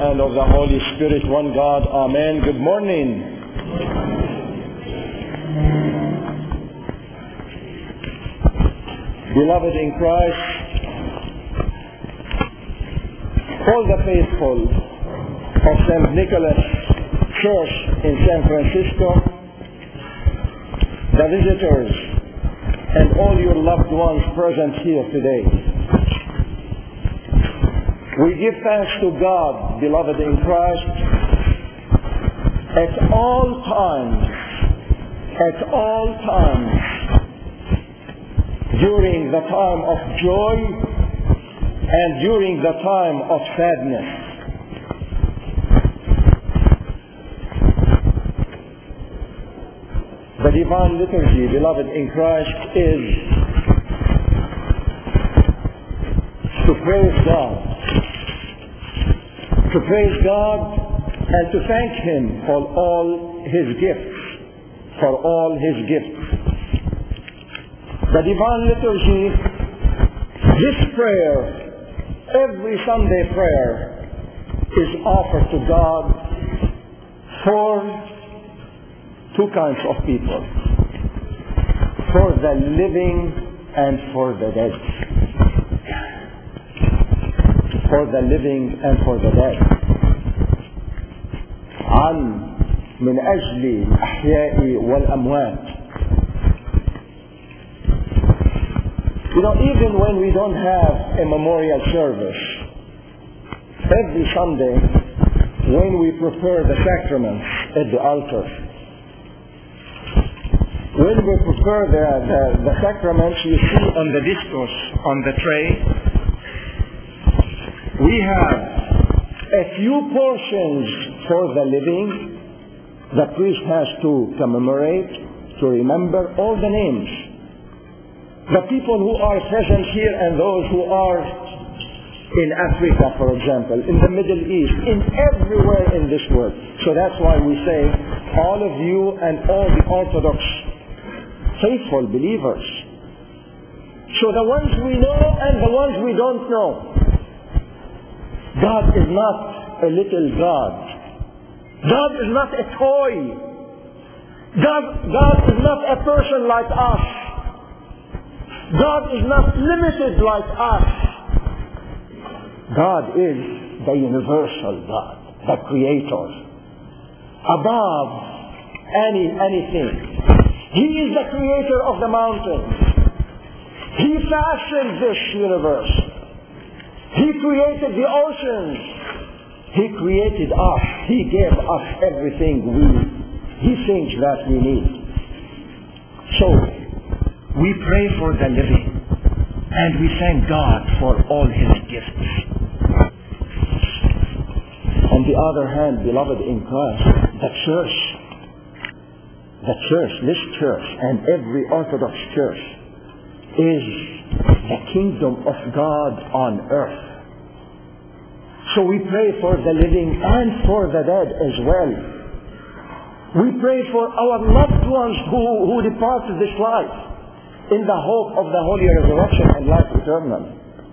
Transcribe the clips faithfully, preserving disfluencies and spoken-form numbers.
and of the Holy Spirit, one God. Amen. Good morning. Beloved in Christ, all the faithful of Saint Nicholas Church in San Francisco, the visitors, and all your loved ones present here today. We give thanks to God, beloved in Christ, at all times, at all times, during the time of joy and during the time of sadness. The Divine Liturgy, beloved in Christ, is to praise God. To praise God and to thank Him for all His gifts, for all His gifts. The Divine Liturgy, this prayer, every Sunday prayer, is offered to God for two kinds of people, for the living and for the dead. For the living and for the dead. عن من أجل الأحياء والأموات. You know, even when we don't have a memorial service, every Sunday when we prepare the sacraments at the altar, when we prepare the, the, the sacraments, you see on the discos, on the tray, we have a few portions for the living. The priest has to commemorate, to remember all the names. The people who are present here and those who are in Africa, for example, in the Middle East, in everywhere in this world. So that's why we say, all of you and all the Orthodox faithful believers. So the ones we know and the ones we don't know. God is not a little God. God is not a toy. God, God is not a person like us. God is not limited like us. God is the universal God, the Creator, above any anything. He is the Creator of the mountains. He fashioned this universe. He created the oceans. He created us. He gave us everything we, He thinks that we need. So, we pray for the living, and we thank God for all His gifts. On the other hand, beloved in Christ, the church, the church, this church, and every Orthodox church, is the kingdom of God on earth. So we pray for the living and for the dead as well. We pray for our loved ones who, who departed this life in the hope of the holy resurrection and life eternal.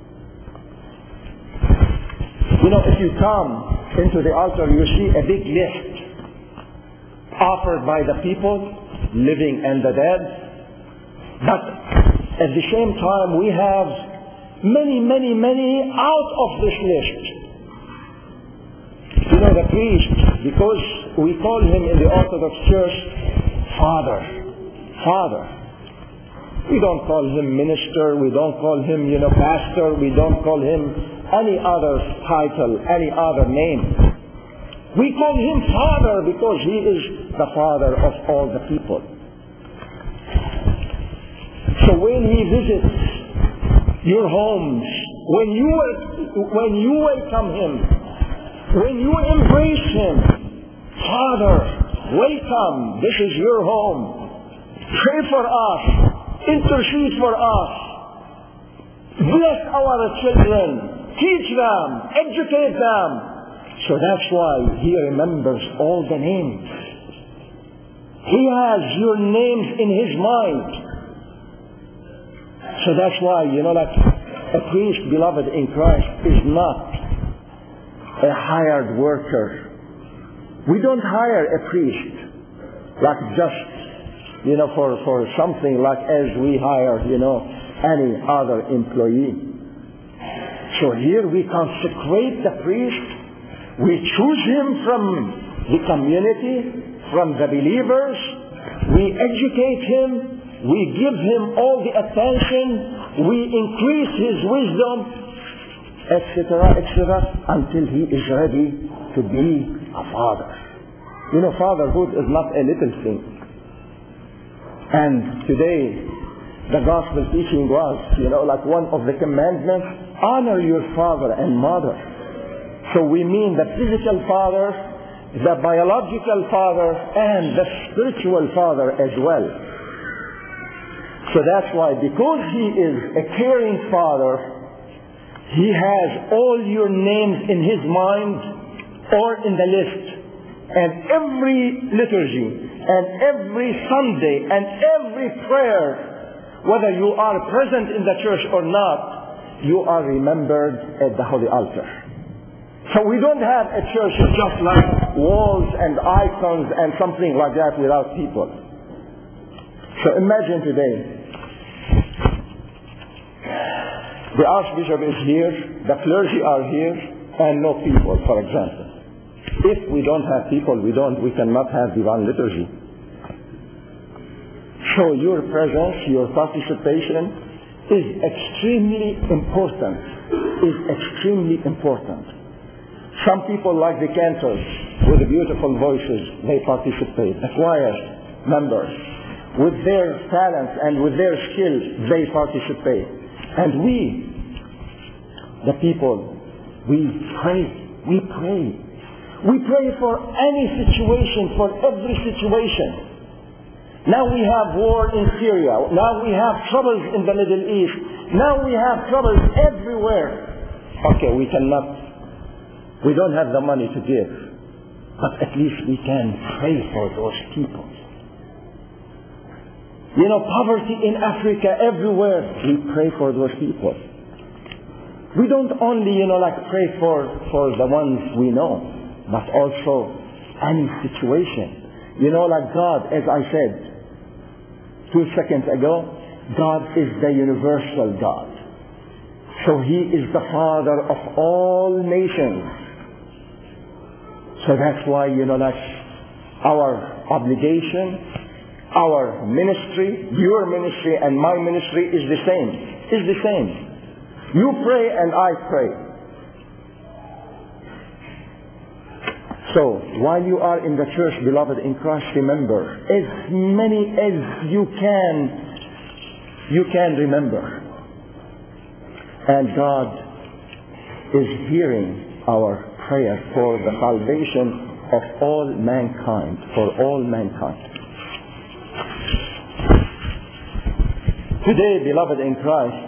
You know, if you come into the altar, you see a big list offered by the people, living and the dead. But at the same time, we have many, many, many out of this list. You know, the priest, because we call him in the Orthodox Church, Father. Father. We don't call him minister, we don't call him, you know, pastor, we don't call him any other title, any other name. We call him Father because he is the Father of all the people. So when he visits your homes, when you when you welcome him, when you embrace him, Father, welcome, this is your home. Pray for us, intercede for us, bless our children, teach them, educate them. So that's why he remembers all the names. He has your names in his mind. So that's why, you know, like a priest, beloved in Christ, is not a hired worker. We don't hire a priest like just, you know, for, for something like as we hire, you know, any other employee. So here we consecrate the priest. We choose him from the community, from the believers. We educate him. We give him all the attention. We increase his wisdom, et cetera, et cetera, until he is ready to be a father. You know, fatherhood is not a little thing. And today, the gospel teaching was, you know, like one of the commandments, honor your father and mother. So we mean the physical father, the biological father, and the spiritual father as well. So that's why, because he is a caring father, he has all your names in his mind or in the list. And every liturgy, and every Sunday, and every prayer, whether you are present in the church or not, you are remembered at the holy altar. So we don't have a church just like walls and icons and something like that without people. So imagine today, the Archbishop is here, the clergy are here, and no people, for example. If we don't have people, we don't, we cannot have divine liturgy. So your presence, your participation is extremely important, is extremely important. Some people like the cantors with the beautiful voices, they participate. The choir members, with their talents and with their skills, they participate. And we, the people, we pray, we pray. We pray for any situation, for every situation. Now we have war in Syria. Now we have troubles in the Middle East. Now we have troubles everywhere. Okay, we cannot, we don't have the money to give. But at least we can pray for those people. You know, poverty in Africa, everywhere, we pray for those people. We don't only, you know, like pray for, for the ones we know, but also any situation. You know, like God, as I said two seconds ago, God is the universal God. So He is the Father of all nations. So that's why, you know, like our obligation, our ministry, your ministry and my ministry is the same. Is the same. You pray and I pray. So, while you are in the church, beloved in Christ, remember, as many as you can, you can remember. And God is hearing our prayer for the salvation of all mankind, for all mankind. Today, beloved in Christ,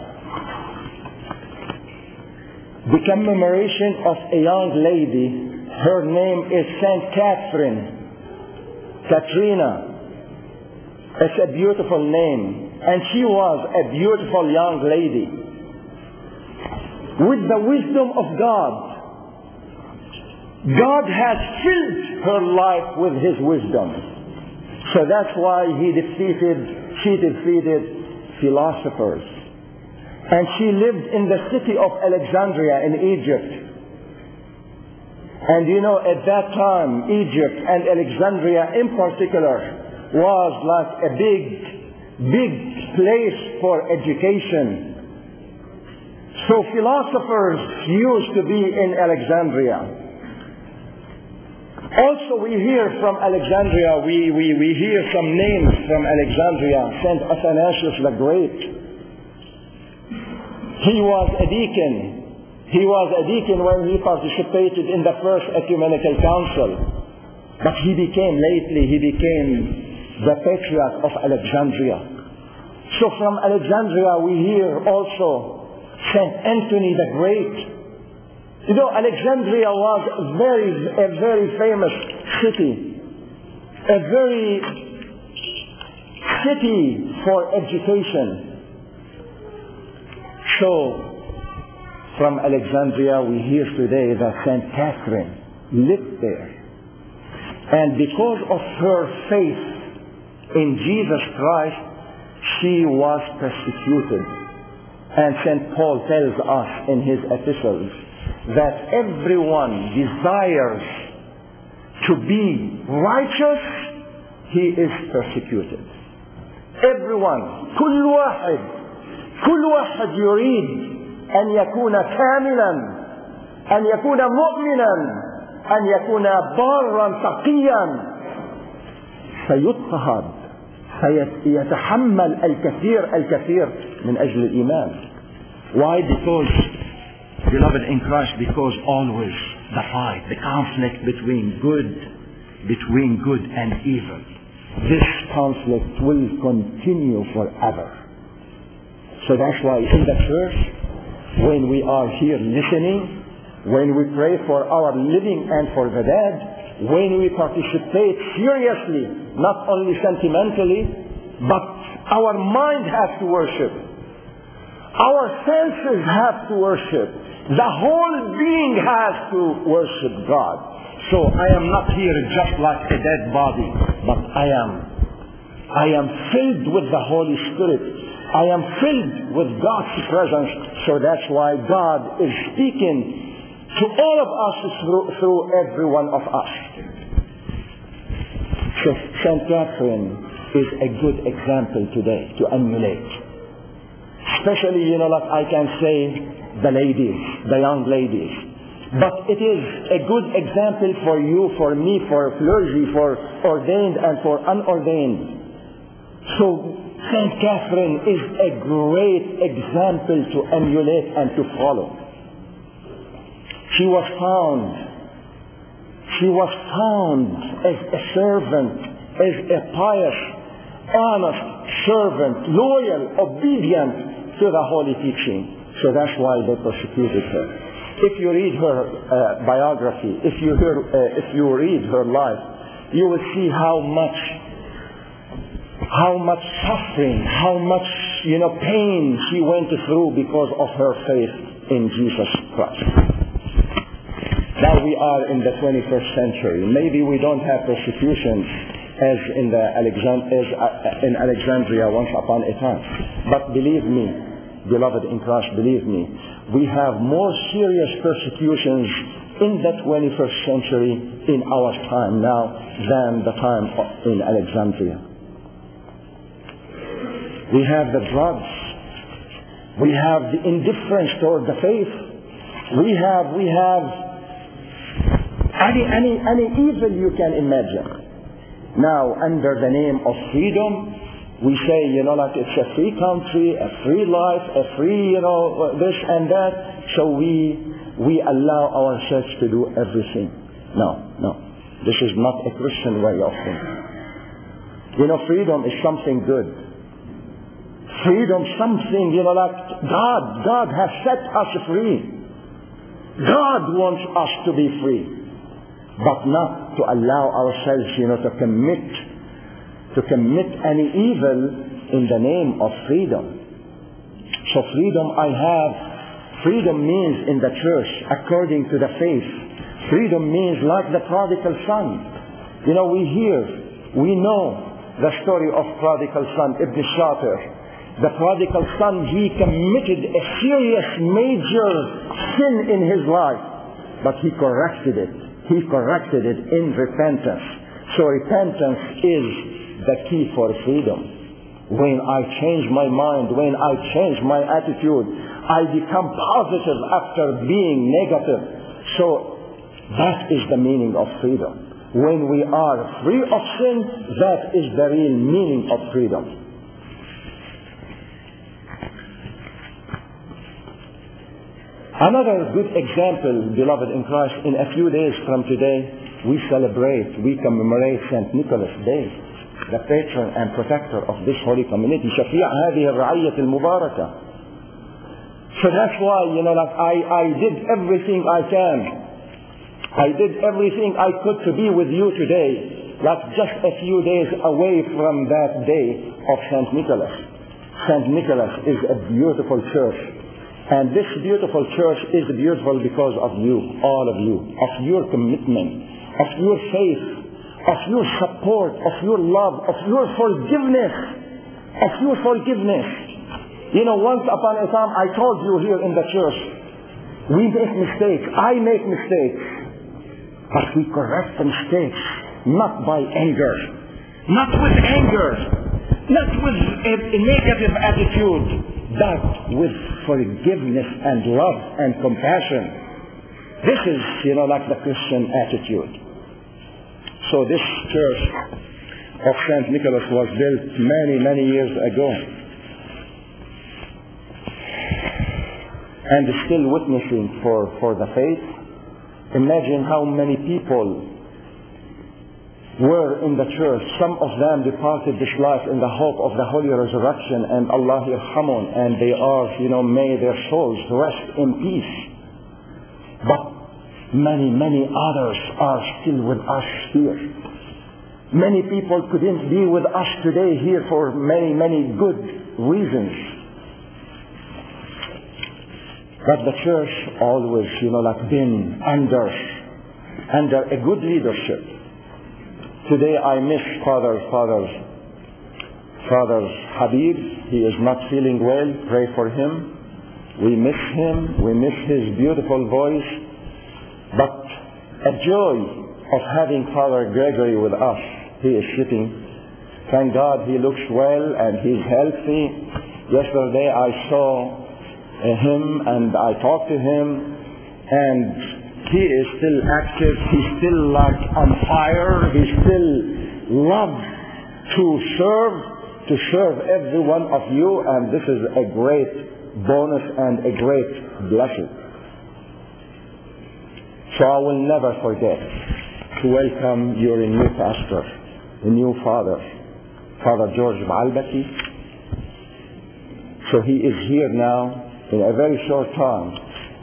the commemoration of a young lady. Her name is Saint Catherine, Katrina. It's a beautiful name. And she was a beautiful young lady. With the wisdom of God, God has filled her life with His wisdom. So that's why He defeated, she defeated philosophers. And she lived in the city of Alexandria in Egypt. And you know, at that time, Egypt and Alexandria in particular was like a big, big place for education. So philosophers used to be in Alexandria. Also we hear from Alexandria, we, we, we hear some names from Alexandria. Saint Athanasius the Great. He was a deacon. He was a deacon when he participated in the first ecumenical council. But he became, lately, he became the patriarch of Alexandria. So from Alexandria we hear also Saint Anthony the Great. You know, Alexandria was very, a very famous city. A very city for education. So, from Alexandria, we hear today that Saint Catherine lived there. And because of her faith in Jesus Christ, she was persecuted. And Saint Paul tells us in his epistles that everyone desires to be righteous, he is persecuted. Everyone, كل واحد, كل واحد يريد أن يكون كاملا، أن يكون مؤمنا، أن يكون بارا تقيا، سيضطهد، سيتحمل الكثير الكثير من أجل الإيمان. Why? Because, beloved in Christ, because always the fight, the conflict between good, between good and evil. This conflict will continue forever. So that's why in the church, when we are here listening, when we pray for our living and for the dead, when we participate seriously, not only sentimentally, but our mind has to worship. Our senses have to worship. The whole being has to worship God. So I am not here just like a dead body, but I am. I am filled with the Holy Spirit. I am filled with God's presence. So that's why God is speaking to all of us through, through every one of us. So Saint Catherine is a good example today to emulate. Especially, you know, like I can say, the ladies, the young ladies. But it is a good example for you, for me, for clergy, for ordained and for unordained. So Saint Catherine is a great example to emulate and to follow. She was found, she was found as a servant, as a pious, honest servant, loyal, obedient to the holy teaching. So that's why they persecuted her. If you read her uh, biography, if you, hear, uh, if you read her life, you will see how much how much suffering, how much, you know, pain she went through because of her faith in Jesus Christ. Now we are in the twenty-first century. Maybe we don't have persecutions as in the Alexand- as uh, in Alexandria once upon a time. But believe me, beloved in Christ, believe me, we have more serious persecutions in the twenty-first century in our time now than the time in Alexandria. We have the drugs. We have the indifference toward the faith. We have, we have any, any, any evil you can imagine. Now, under the name of freedom, we say, you know, like it's a free country, a free life, a free, you know, this and that. So we, we allow ourselves to do everything. No, no. This is not a Christian way of thinking. You know, freedom is something good. Freedom, something, you know, like God, God has set us free. God wants us to be free. But not to allow ourselves, you know, to commit, to commit any evil in the name of freedom. So freedom I have, freedom means in the church, according to the faith. Freedom means like the prodigal son. You know, we hear, we know the story of prodigal son, Ibn Shatir. The prodigal son, he committed a serious, major sin in his life. But he corrected it. He corrected it in repentance. So repentance is the key for freedom. When I change my mind, when I change my attitude, I become positive after being negative. So that is the meaning of freedom. When we are free of sin, that is the real meaning of freedom. Another good example, beloved in Christ, in a few days from today, we celebrate, we commemorate Saint Nicholas Day, the patron and protector of this holy community. شفيع هذه الرعية المباركة. So that's why, you know, like I, I did everything I can. I did everything I could to be with you today, like just a few days away from that day of Saint Nicholas. Saint Nicholas is a beautiful church. And this beautiful church is beautiful because of you, all of you, of your commitment, of your faith, of your support, of your love, of your forgiveness, of your forgiveness. You know, once upon a time, I told you here in the church, we make mistakes. I make mistakes. But we correct the mistakes, not by anger, not with anger, not with a, a negative attitude, but with forgiveness and love and compassion. This is, you know, like the Christian attitude. So this church of Saint Nicholas was built many, many years ago. And is still witnessing for, for the faith. Imagine how many people were in the church. Some of them departed this life in the hope of the holy resurrection, and Allah yarhamun, and they are, you know, may their souls rest in peace. But many, many others are still with us here. Many people couldn't be with us today here for many, many good reasons. But the church always, you know, like been under, under a good leadership. Today I miss Father, Father, Father Habib. He is not feeling well. Pray for him. We miss him. We miss his beautiful voice. But a joy of having Father Gregory with us. He is sitting. Thank God he looks well and he's healthy. Yesterday I saw him and I talked to him, and he is still active. He's still like on fire. He still loves to serve, to serve every one of you, and this is a great bonus and a great blessing. So I will never forget to welcome your new pastor, a new father, Father George Baalbaki. So he is here now. In a very short time,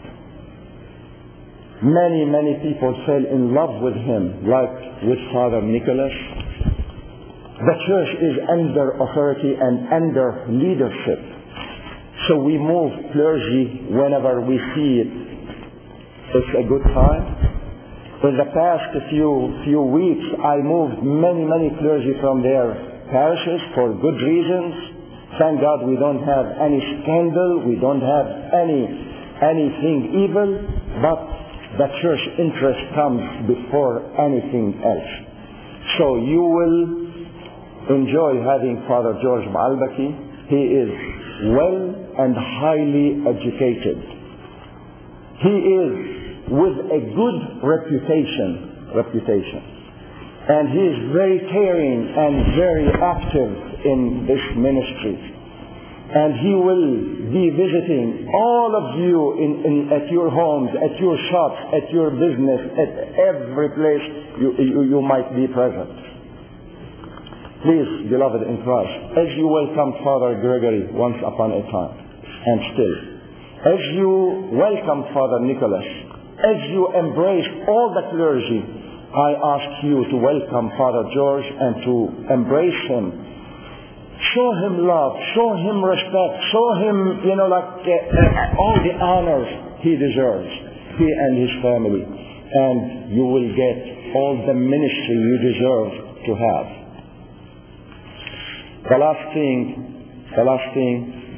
many, many people fell in love with him, like with Father Nicholas. The church is under authority and under leadership. So we move clergy whenever we see it. It's a good time. In the past few, few weeks, I moved many, many clergy from their parishes for good reasons. Thank God we don't have any scandal, we don't have any anything evil, but the church interest comes before anything else. So you will enjoy having Father George Baalbaki. He is well and highly educated. He is with a good reputation, reputation. And he is very caring and very active in this ministry. And he will be visiting all of you in, in, at your homes, at your shops, at your business, at every place you, you, you might be present. Please, beloved in Christ, as you welcomed Father Gregory once upon a time, and still, as you welcomed Father Nicholas, as you embraced all the clergy, I ask you to welcome Father George and to embrace him. Show him love, show him respect, show him, you know, like uh, uh, all the honors he deserves, he and his family. And you will get all the ministry you deserve to have. The last thing, the last thing,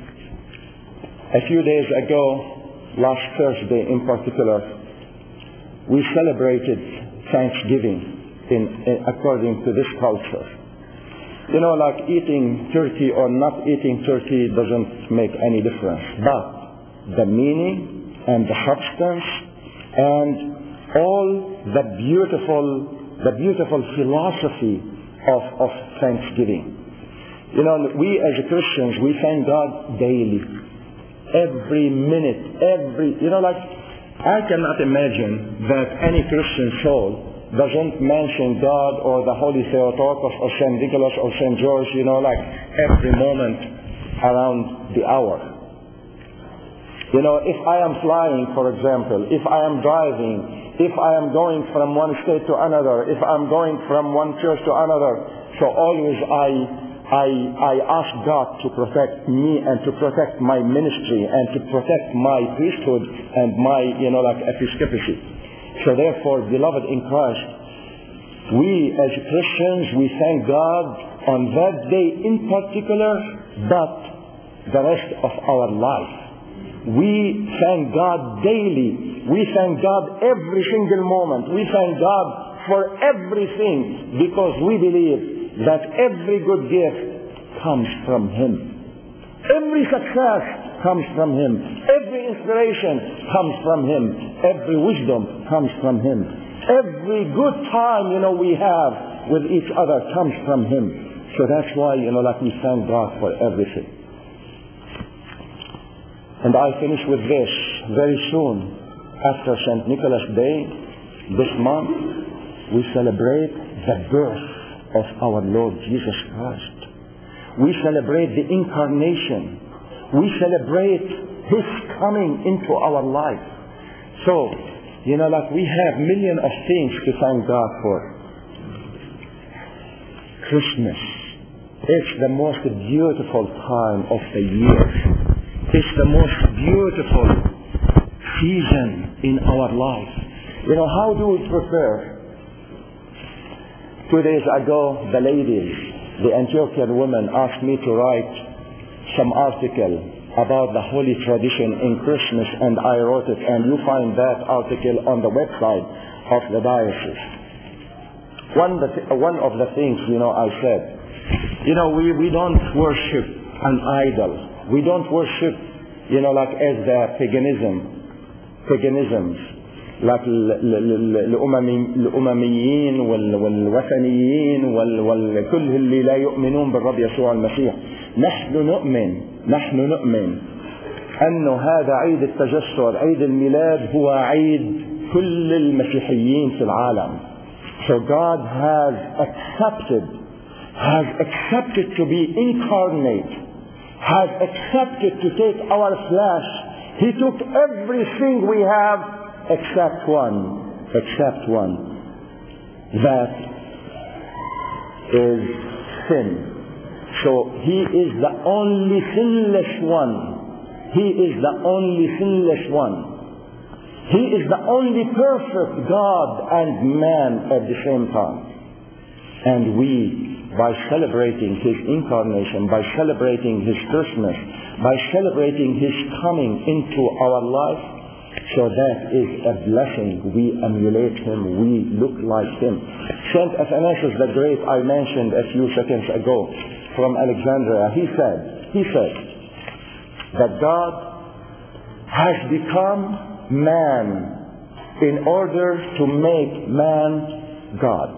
a few days ago, last Thursday in particular, we celebrated Thanksgiving in, in, according to this culture. You know, like eating turkey or not eating turkey doesn't make any difference. But the meaning and the substance and all the beautiful, the beautiful philosophy of, of Thanksgiving. You know, we as Christians, we thank God daily. Every minute, every, you know, like, I cannot imagine that any Christian soul doesn't mention God or the Holy Theotokos or Saint Nicholas or Saint George, you know, like every moment around the hour. You know, if I am flying, for example, if I am driving, if I am going from one state to another, if I'm going from one church to another, so always I, I, I ask God to protect me and to protect my ministry and to protect my priesthood and my, you know, like episcopacy. So therefore, beloved in Christ, we as Christians, we thank God on that day in particular, but the rest of our life. We thank God daily. We thank God every single moment. We thank God for everything because we believe that every good gift comes from Him. Every success comes from Him. Every inspiration comes from Him. Every wisdom comes from Him. Every good time, you know, we have with each other comes from Him. So that's why, you know, like we thank God for everything. And I finish with this. Very soon, after Saint Nicholas Day, this month, we celebrate the birth of our Lord Jesus Christ. We celebrate the incarnation. We celebrate His coming into our life. So, you know, like we have millions of things to thank God for. Christmas. It's the most beautiful time of the year. It's the most beautiful season in our life. You know, how do we prepare? Two days ago, the ladies, the Antiochian women, asked me to write some article about the holy tradition in Christmas, and I wrote it, and you find that article on the website of the diocese. One, the th- one of the things, you know, I said, you know, we, we don't worship an idol. We don't worship, you know, like as the paganism, paganisms, like الأمميين والوثنيين وكل اللي لا يؤمنون بالرب يسوع المسيح. نحن نؤمن نحن نؤمن أن هذا عيد التجسد، عيد الميلاد، هو عيد كل المسيحيين في العالم. So God has accepted, has accepted to be incarnate, has accepted to take our flesh. He took everything we have except one, except one. That is sin. So He is the only sinless one. He is the only sinless one. He is the only perfect God and man at the same time. And we, by celebrating His incarnation, by celebrating His Christmas, by celebrating His coming into our life, so that is a blessing. We emulate Him. We look like Him. Saint Athanasius the Great, I mentioned a few seconds ago, from Alexandria, he said, he said that God has become man in order to make man God.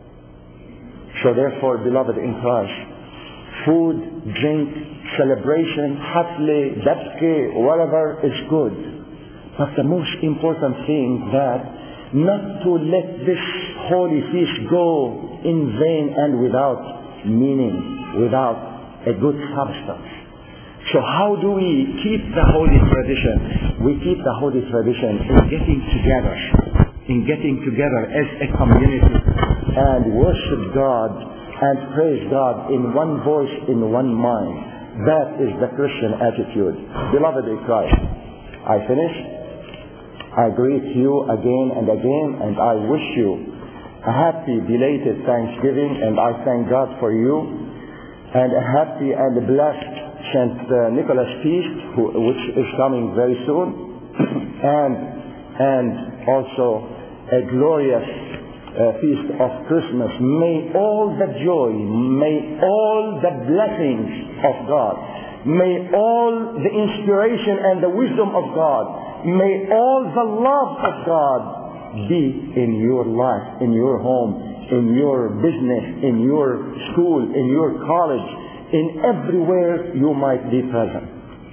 So therefore, beloved in Christ, food, drink, celebration, hafle, dabke, whatever is good. But the most important thing that not to let this holy feast go in vain and without meaning, without a good substance. So how do we keep the holy tradition? We keep the holy tradition in getting together, in getting together as a community and worship God and praise God in one voice, in one mind. That is the Christian attitude. Beloved in Christ, I finish. I greet you again and again, and I wish you a happy belated Thanksgiving, and I thank God for you, and a happy and blessed Saint Uh, Nicholas feast, who, which is coming very soon, and and also a glorious uh, feast of Christmas. May all the joy, may all the blessings of God, may all the inspiration and the wisdom of God, may all the love of God be in your life, in your home, in your business, in your school, in your college, in everywhere you might be present.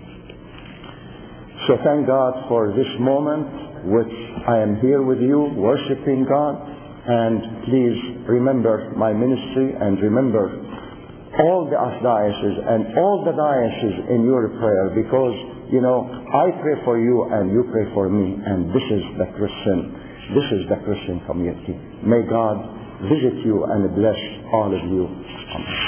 So thank God for this moment which I am here with you, worshiping God. And please remember my ministry, and remember all the archdioceses and all the dioceses in your prayer, because, you know, I pray for you and you pray for me, and this is the Christian, this is the Christian community. May God visit you and bless all of you. Amen.